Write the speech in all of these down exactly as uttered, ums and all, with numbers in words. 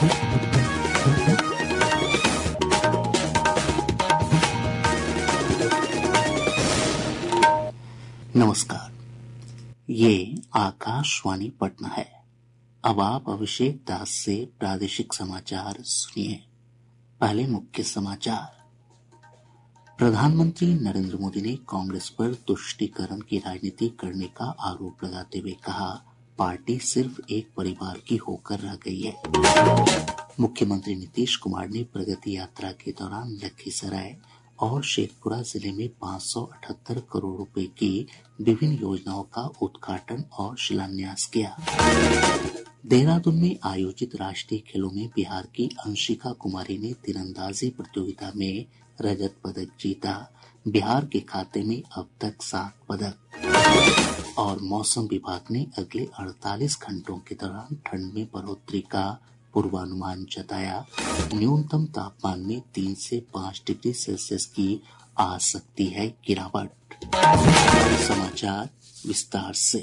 नमस्कार, ये आकाशवाणी पटना है। अब आप अभिषेक दास से प्रादेशिक समाचार सुनिए। पहले मुख्य समाचार। प्रधानमंत्री नरेंद्र मोदी ने कांग्रेस पर तुष्टीकरण की राजनीति करने का आरोप लगाते हुए कहा, पार्टी सिर्फ एक परिवार की होकर रह गई है। मुख्यमंत्री नीतीश कुमार ने प्रगति यात्रा के दौरान लखीसराय और शेखपुरा जिले में पाँच सौ अठहत्तर करोड़ रुपए की विभिन्न योजनाओं का उद्घाटन और शिलान्यास किया। देहरादून में आयोजित राष्ट्रीय खेलों में बिहार की अंशिका कुमारी ने तीरंदाजी प्रतियोगिता में रजत पदक जीता। बिहार के खाते में अब तक सात पदक। और मौसम विभाग ने अगले अड़तालीस घंटों के दौरान ठंड में बढ़ोतरी का पूर्वानुमान जताया। न्यूनतम तापमान में तीन से पाँच डिग्री सेल्सियस की आ सकती है गिरावट। समाचार विस्तार से।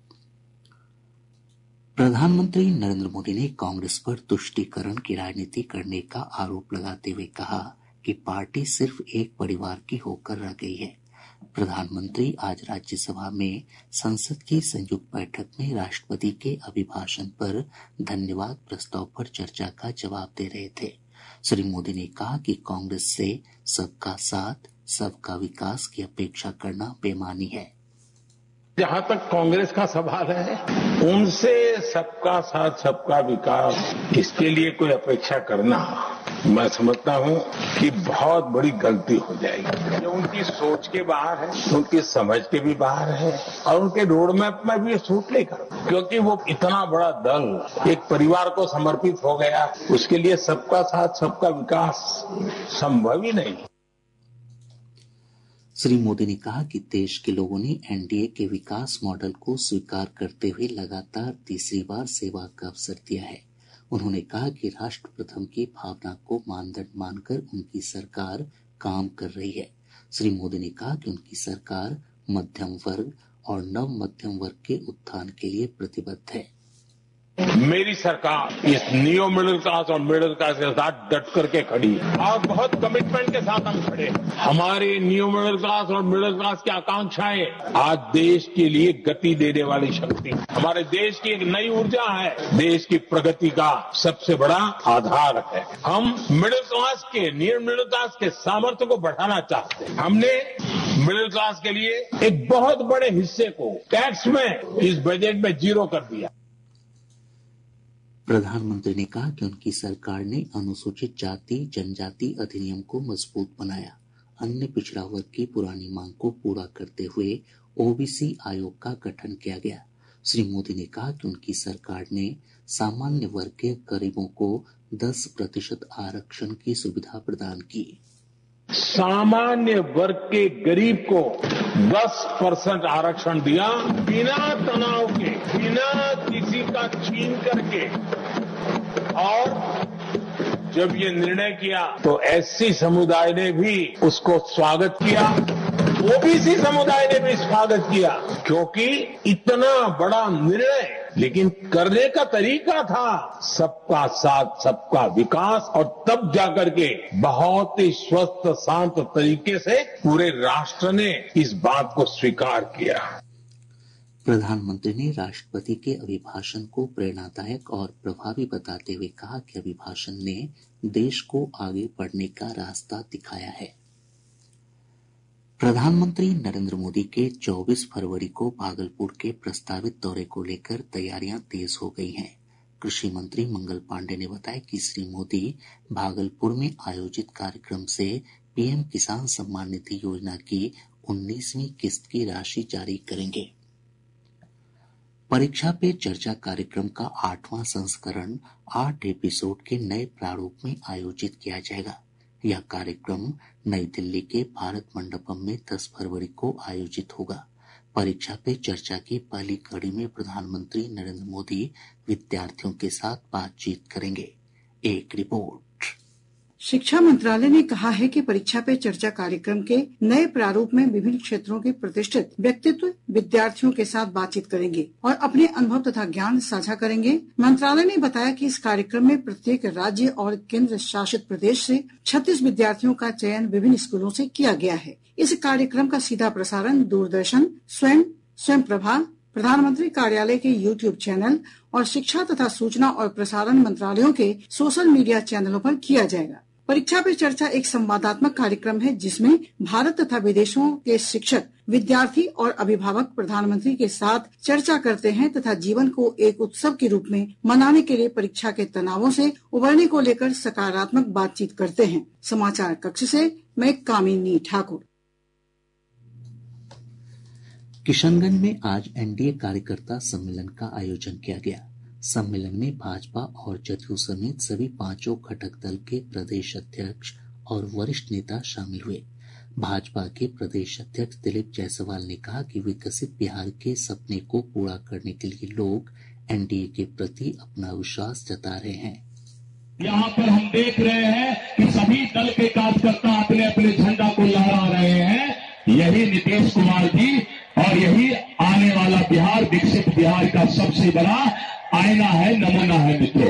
प्रधानमंत्री नरेंद्र मोदी ने कांग्रेस पर तुष्टीकरण की राजनीति करने का आरोप लगाते हुए कहा कि पार्टी सिर्फ एक परिवार की होकर रह गई है। प्रधानमंत्री आज राज्यसभा में संसद की संयुक्त बैठक में राष्ट्रपति के अभिभाषण पर धन्यवाद प्रस्ताव पर चर्चा का जवाब दे रहे थे। श्री मोदी ने कहा कि कांग्रेस से सबका साथ, सबका विकास की अपेक्षा करना बेईमानी है। जहां तक कांग्रेस का सवाल है, उनसे सबका साथ, सबका विकास, इसके लिए कोई अपेक्षा करना, मैं समझता हूं कि बहुत बड़ी गलती हो जाएगी। जो उनकी सोच के बाहर है, उनकी समझ के भी बाहर है और उनके रोड मैप में भी सूट नहीं करता, क्योंकि वो इतना बड़ा दल एक परिवार को समर्पित हो गया, उसके लिए सबका साथ, सबका विकास संभव ही नहीं। श्री मोदी ने कहा कि देश के लोगों ने एनडीए के विकास मॉडल को स्वीकार करते हुए लगातार तीसरी बार सेवा का अवसर दिया है। उन्होंने कहा कि राष्ट्र प्रथम की भावना को मानदंड मानकर उनकी सरकार काम कर रही है। श्री मोदी ने कहा कि उनकी सरकार मध्यम वर्ग और नव मध्यम वर्ग के उत्थान के लिए प्रतिबद्ध है। मेरी सरकार इस नियो मिडिल क्लास और मिडिल क्लास के साथ डट करके खड़ी है और बहुत कमिटमेंट के साथ हम खड़े हैं। हमारी नियो मिडिल क्लास और मिडिल क्लास की आकांक्षाएं आज देश के लिए गति देने वाली शक्ति, हमारे देश की एक नई ऊर्जा है, देश की प्रगति का सबसे बड़ा आधार है। हम मिडिल क्लास के नियो मिडिल क्लास के सामर्थ्य को बढ़ाना चाहते हैं। हमने मिडिल क्लास के लिए एक बहुत बड़े हिस्से को टैक्स में इस बजट में जीरो कर दिया। प्रधानमंत्री ने कहा कि उनकी सरकार ने अनुसूचित जाति जनजाति अधिनियम को मजबूत बनाया। अन्य पिछड़ा वर्ग की पुरानी मांग को पूरा करते हुए ओबीसी आयोग का गठन किया गया। श्री मोदी ने कहा कि उनकी सरकार ने सामान्य वर्ग के गरीबों को दस प्रतिशत आरक्षण की सुविधा प्रदान की। सामान्य वर्ग के गरीब को दस परसेंट आरक्षण दिया, बिना तनाव के, बिना किसी का छीन करके। और जब ये निर्णय किया तो एससी समुदाय ने भी उसको स्वागत किया, ओबीसी समुदाय ने भी स्वागत किया, क्योंकि इतना बड़ा निर्णय, लेकिन करने का तरीका था सबका साथ, सबका विकास, और तब जाकर के बहुत ही स्वस्थ शांत तरीके से पूरे राष्ट्र ने इस बात को स्वीकार किया। प्रधानमंत्री ने राष्ट्रपति के अभिभाषण को प्रेरणादायक और प्रभावी बताते हुए कहा कि अभिभाषण ने देश को आगे बढ़ने का रास्ता दिखाया है। प्रधानमंत्री नरेंद्र मोदी के चौबीस फरवरी को भागलपुर के प्रस्तावित दौरे को लेकर तैयारियां तेज हो गई हैं। कृषि मंत्री मंगल पांडे ने बताया कि श्री मोदी भागलपुर में आयोजित कार्यक्रम से पीएम किसान सम्मान निधि योजना की उन्नीसवीं किस्त की राशि जारी करेंगे। परीक्षा पे चर्चा कार्यक्रम का आठवां संस्करण आठ एपिसोड के नए प्रारूप में आयोजित किया जाएगा। यह कार्यक्रम नई दिल्ली के भारत मंडपम में दस फरवरी को आयोजित होगा। परीक्षा पे चर्चा की पहली कड़ी में प्रधानमंत्री नरेंद्र मोदी विद्यार्थियों के साथ बातचीत करेंगे। एक रिपोर्ट। शिक्षा मंत्रालय ने कहा है कि परीक्षा पे चर्चा कार्यक्रम के नए प्रारूप में विभिन्न क्षेत्रों के प्रतिष्ठित व्यक्तित्व विद्यार्थियों के साथ बातचीत करेंगे और अपने अनुभव तथा ज्ञान साझा करेंगे। मंत्रालय ने बताया कि इस कार्यक्रम में प्रत्येक राज्य और केंद्र शासित प्रदेश से छत्तीस विद्यार्थियों का चयन विभिन्न स्कूलों से किया गया है। इस कार्यक्रम का सीधा प्रसारण दूरदर्शन, स्वयं, स्वयं प्रभा, प्रधानमंत्री कार्यालय के यूट्यूब चैनल और शिक्षा तथा सूचना और प्रसारण मंत्रालयों के सोशल मीडिया चैनलों पर किया जाएगा। परीक्षा पे चर्चा एक संवादात्मक कार्यक्रम है जिसमें भारत तथा विदेशों के शिक्षक, विद्यार्थी और अभिभावक प्रधानमंत्री के साथ चर्चा करते हैं तथा जीवन को एक उत्सव के रूप में मनाने के लिए परीक्षा के तनावों से उबरने को लेकर सकारात्मक बातचीत करते हैं। समाचार कक्ष से मैं कामिनी ठाकुर। किशनगंज में आज एनडीए कार्यकर्ता सम्मेलन का आयोजन किया गया। सम्मेलन में भाजपा और जदयू समेत सभी पांचों घटक दल के प्रदेश अध्यक्ष और वरिष्ठ नेता शामिल हुए। भाजपा के प्रदेश अध्यक्ष दिलीप जायसवाल ने कहा कि विकसित बिहार के सपने को पूरा करने के लिए लोग एनडीए के प्रति अपना विश्वास जता रहे हैं। यहाँ पर हम देख रहे हैं कि सभी दल के कार्यकर्ता अपने अपने झंडा को लहरा रहे हैं। यही नीतीश कुमार जी और यही आने वाला बिहार, विकसित बिहार का सबसे बड़ा आईना है, नमूना है। मित्रों,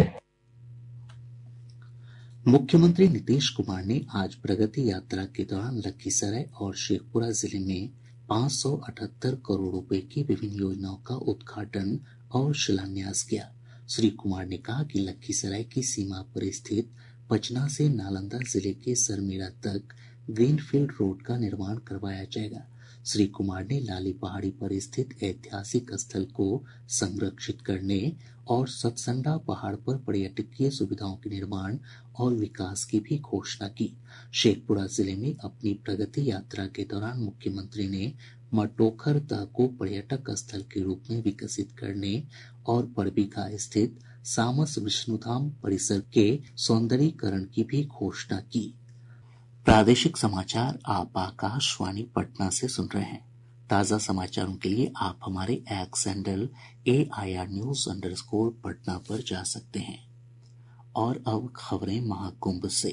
मुख्यमंत्री नीतीश कुमार ने आज प्रगति यात्रा के दौरान लखीसराय और शेखपुरा जिले में पाँच सौ अठहत्तर करोड़ रुपए की विभिन्न योजनाओं का उद्घाटन और शिलान्यास किया। श्री कुमार ने कहा कि लखीसराय की सीमा पर स्थित पचना से नालंदा जिले के सरमेरा तक ग्रीनफील्ड रोड का निर्माण करवाया जाएगा। श्री कुमार ने लाली पहाड़ी पर स्थित ऐतिहासिक स्थल को संरक्षित करने और सतसंडा पहाड़ पर पर्यटकीय सुविधाओं के निर्माण और विकास की भी घोषणा की। शेखपुरा जिले में अपनी प्रगति यात्रा के दौरान मुख्यमंत्री ने मटोखर तह को पर्यटक स्थल के रूप में विकसित करने और बरबीघा स्थित सामस विष्णुधाम परिसर के सौंदर्यीकरण की भी घोषणा की। प्रादेशिक समाचार आप आकाशवाणी पटना से सुन रहे हैं। ताजा समाचारों के लिए आप हमारे X handle A I R news underscore Patna पर जा सकते हैं। और अब खबरें महाकुंभ से।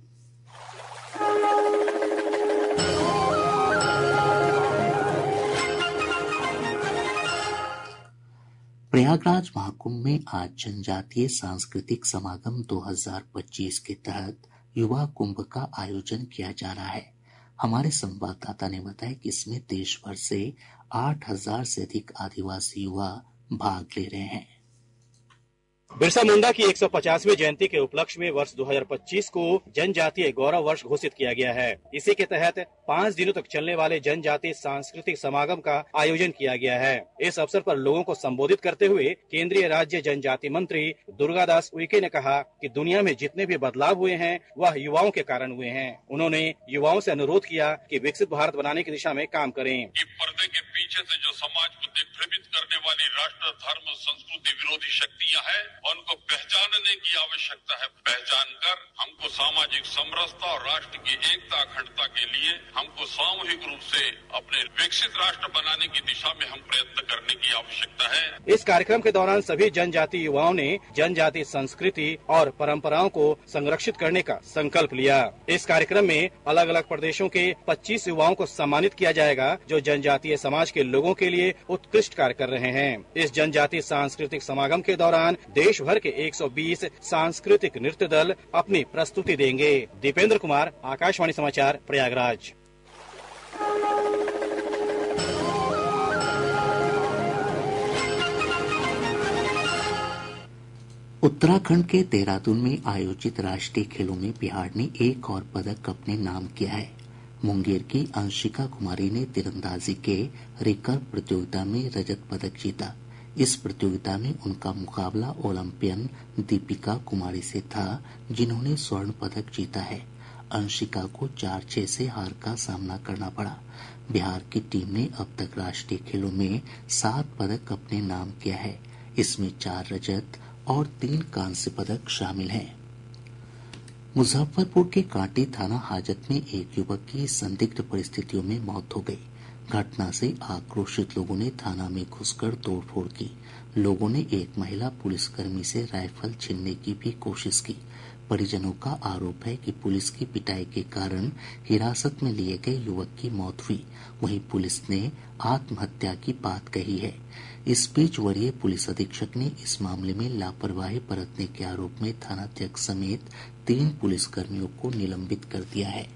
प्रयागराज महाकुंभ में आज जनजातीय सांस्कृतिक समागम दो हज़ार पच्चीस के तहत युवा कुंभ का आयोजन किया जा रहा है। हमारे संवाददाता ने बताया कि इसमें देश भर से आठ हज़ार से अधिक आदिवासी युवा भाग ले रहे हैं। बिरसा मुंडा की एक सौ पचासवीं जयंती के उपलक्ष्य में वर्ष दो हज़ार पच्चीस को जनजातीय गौरव वर्ष घोषित किया गया है। इसी के तहत पाँच दिनों तक चलने वाले जनजातीय सांस्कृतिक समागम का आयोजन किया गया है। इस अवसर पर लोगों को संबोधित करते हुए केंद्रीय राज्य जनजाति मंत्री दुर्गादास उइके ने कहा कि दुनिया में जितने भी बदलाव हुए हैं वह युवाओं के कारण हुए हैं। उन्होंने युवाओं से अनुरोध किया कि विकसित भारत बनाने की दिशा में काम करें। पर्दे के पीछे से जो समाज को दिग्भ्रमित करने वाली राष्ट्र, धर्म, संस्कृति विरोधी शक्तियां हैं, उनको पहचानने की आवश्यकता है। पहचान कर हमको सामाजिक समरसता और राष्ट्र की एकता, अखंडता के लिए हमको सामूहिक रूप से अपने विकसित राष्ट्र बनाने की दिशा में हम प्रयत्न करने की आवश्यकता है। इस कार्यक्रम के दौरान सभी जनजातीय युवाओं ने जनजातीय संस्कृति और परंपराओं को संरक्षित करने का संकल्प लिया। इस कार्यक्रम में अलग अलग प्रदेशों के पच्चीस युवाओं को सम्मानित किया जाएगा जो जनजातीय समाज के लोगों के लिए उत्कृष्ट कार्य कर रहे हैं। इस जनजातीय सांस्कृतिक समागम के दौरान देश भर के एक सौ बीस सांस्कृतिक नृत्य दल अपनी प्रस्तुति देंगे। दीपेंद्र कुमार, आकाशवाणी समाचार, प्रयागराज। उत्तराखंड के देहरादून में आयोजित राष्ट्रीय खेलों में बिहार ने एक और पदक अपने नाम किया है। मुंगेर की अंशिका कुमारी ने तीरंदाजी के रिकर्व प्रतियोगिता में रजत पदक जीता। इस प्रतियोगिता में उनका मुकाबला ओलंपियन दीपिका कुमारी से था जिन्होंने स्वर्ण पदक जीता है। अंशिका को चार छह से हार का सामना करना पड़ा। बिहार की टीम ने अब तक राष्ट्रीय खेलों में सात पदक अपने नाम किया है। इसमें चार रजत और तीन कांस्य पदक शामिल हैं। मुजफ्फरपुर के कांटी थाना हाजत में एक युवक की संदिग्ध परिस्थितियों में मौत हो गई। घटना से आक्रोशित लोगों ने थाना में घुसकर तोड़फोड़ की। लोगों ने एक महिला पुलिसकर्मी से राइफल छीनने की भी कोशिश की। परिजनों का आरोप है कि पुलिस की पिटाई के कारण हिरासत में लिए गए युवक की मौत हुई। वहीं पुलिस ने आत्महत्या की बात कही है। इस बीच वरीय पुलिस अधीक्षक ने इस मामले में लापरवाही बरतने के आरोप में थानाध्यक्ष समेत तीन पुलिसकर्मियों को निलंबित कर दिया है।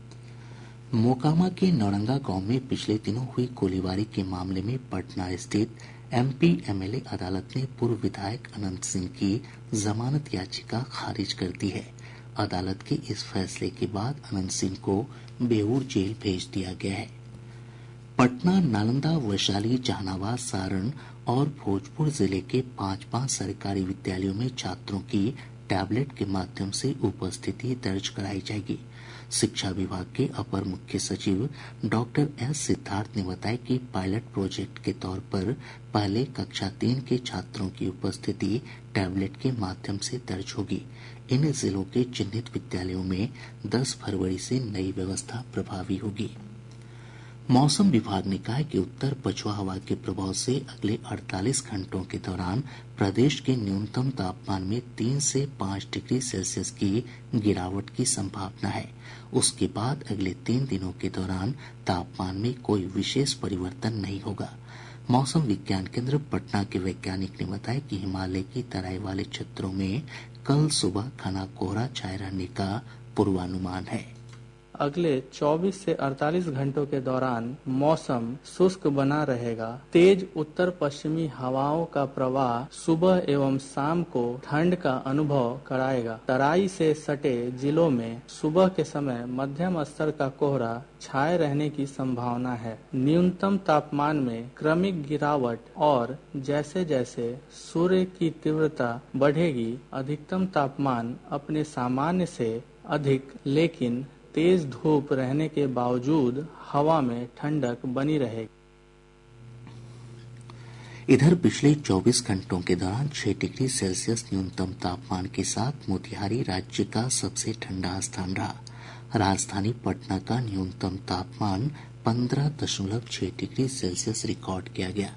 मोकामा के नौरंगा गांव में पिछले दिनों हुई गोलीबारी के मामले में पटना स्थित एमपी एमएलए अदालत ने पूर्व विधायक अनंत सिंह की जमानत याचिका खारिज कर दी है। अदालत के इस फैसले के बाद अनंत सिंह को बेऊर जेल भेज दिया गया है। पटना, नालंदा, वैशाली, जहानाबाद, सारण और भोजपुर जिले के पांच पांच सरकारी विद्यालयों में छात्रों की टैबलेट के माध्यम से उपस्थिति दर्ज कराई जाएगी। शिक्षा विभाग के अपर मुख्य सचिव डॉक्टर एस सिद्धार्थ ने बताया कि पायलट प्रोजेक्ट के तौर पर पहले कक्षा तीन के छात्रों की उपस्थिति टैबलेट के माध्यम से दर्ज होगी। इन जिलों के चिन्हित विद्यालयों में दस फरवरी से नई व्यवस्था प्रभावी होगी। मौसम विभाग ने कहा है कि उत्तर पछुआ हवा के प्रभाव से अगले अड़तालीस घंटों के दौरान प्रदेश के न्यूनतम तापमान में तीन से पाँच डिग्री सेल्सियस की गिरावट की संभावना है। उसके बाद अगले तीन दिनों के दौरान तापमान में कोई विशेष परिवर्तन नहीं होगा। मौसम विज्ञान केंद्र पटना के वैज्ञानिक ने बताया कि हिमालय की तराई वाले क्षेत्रों में कल सुबह घना कोहरा छाये रहने का पूर्वानुमान है। अगले चौबीस से अड़तालीस घंटों के दौरान मौसम शुष्क बना रहेगा। तेज उत्तर पश्चिमी हवाओं का प्रवाह सुबह एवं शाम को ठंड का अनुभव कराएगा। तराई से सटे जिलों में सुबह के समय मध्यम स्तर का कोहरा छाए रहने की संभावना है। न्यूनतम तापमान में क्रमिक गिरावट और जैसे जैसे सूर्य की तीव्रता बढ़ेगी, अधिकतम तापमान अपने सामान्य से अधिक लेकिन तेज धूप रहने के बावजूद हवा में ठंडक बनी रहेगी। इधर पिछले चौबीस घंटों के दौरान छह डिग्री सेल्सियस न्यूनतम तापमान के साथ मोतिहारी राज्य का सबसे ठंडा स्थान रहा। राजधानी पटना का न्यूनतम तापमान पंद्रह दशमलव छह डिग्री सेल्सियस रिकॉर्ड किया गया।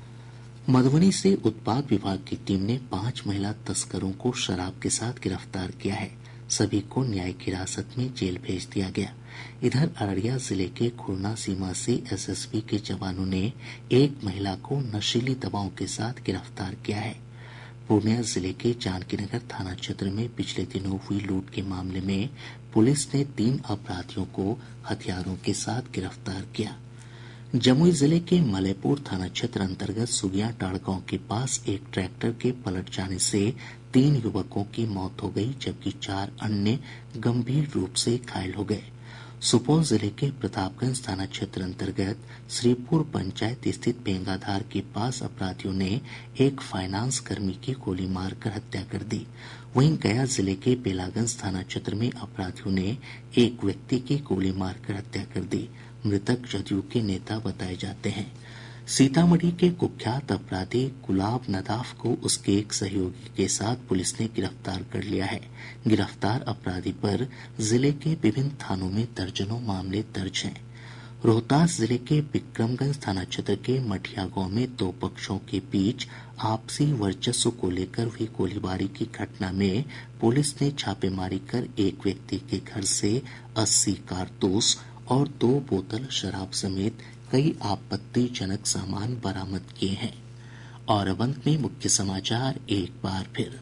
मधुबनी से उत्पाद विभाग की टीम ने पांच महिला तस्करों को शराब के साथ गिरफ्तार किया है। सभी को न्यायिक हिरासत में जेल भेज दिया गया। इधर अररिया जिले के खुरना सीमा से एसएसबी के जवानों ने एक महिला को नशीली दवाओं के साथ गिरफ्तार किया है। पूर्णिया जिले के जानकीनगर थाना क्षेत्र में पिछले दिनों हुई लूट के मामले में पुलिस ने तीन अपराधियों को हथियारों के साथ गिरफ्तार किया। जमुई जिले के मलयपुर थाना क्षेत्र अंतर्गत सुगिया टाड़ गांव के पास एक ट्रैक्टर के पलट जाने से तीन युवकों की मौत हो गई, जबकि चार अन्य गंभीर रूप से घायल हो गए। सुपौल जिले के प्रतापगंज थाना क्षेत्र अंतर्गत श्रीपुर पंचायत स्थित बेंगाधार के पास अपराधियों ने एक फाइनेंस कर्मी की गोली मारकर हत्या कर दी। वहीं गया जिले के बेलागंज थाना क्षेत्र में अपराधियों ने एक व्यक्ति की गोली मारकर हत्या कर दी। मृतक जदयू के नेता बताए जाते हैं। सीतामढ़ी के कुख्यात अपराधी गुलाब नदाफ को उसके एक सहयोगी के साथ पुलिस ने गिरफ्तार कर लिया है। गिरफ्तार अपराधी पर जिले के विभिन्न थानों में दर्जनों मामले दर्ज हैं। रोहतास जिले के विक्रमगंज थाना क्षेत्र के मठिया गांव में दो पक्षों के बीच आपसी वर्चस्व को लेकर हुई गोलीबारी की घटना में पुलिस ने छापेमारी कर एक व्यक्ति के घर से अस्सी कारतूस और दो बोतल शराब समेत कई आपत्तिजनक सामान बरामद किए हैं। और अब अंत में मुख्य समाचार एक बार फिर।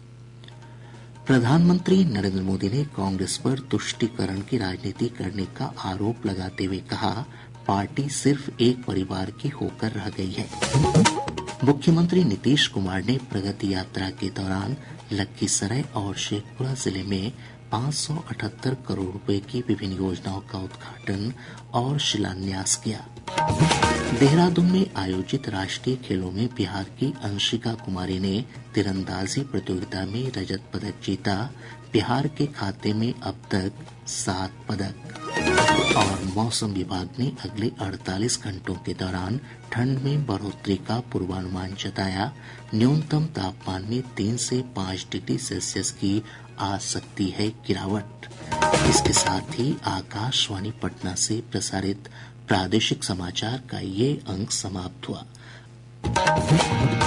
प्रधानमंत्री नरेंद्र मोदी ने कांग्रेस पर तुष्टीकरण की राजनीति करने का आरोप लगाते हुए कहा, पार्टी सिर्फ एक परिवार की होकर रह गई है। मुख्यमंत्री नीतीश कुमार ने प्रगति यात्रा के दौरान लखीसराय और शेखपुरा जिले में पाँच सौ अठहत्तर करोड़ रुपए की विभिन्न योजनाओं का उद्घाटन और शिलान्यास किया। देहरादून में आयोजित राष्ट्रीय खेलों में बिहार की अंशिका कुमारी ने तीरंदाजी प्रतियोगिता में रजत पदक जीता। बिहार के खाते में अब तक सात पदक। और मौसम विभाग ने अगले अड़तालीस घंटों के दौरान ठंड में बढ़ोतरी का पूर्वानुमान जताया। न्यूनतम तापमान में तीन से पाँच डिग्री सेल्सियस की आ सकती है गिरावट। इसके साथ ही आकाशवाणी पटना से प्रसारित प्रादेशिक समाचार का ये अंक समाप्त हुआ।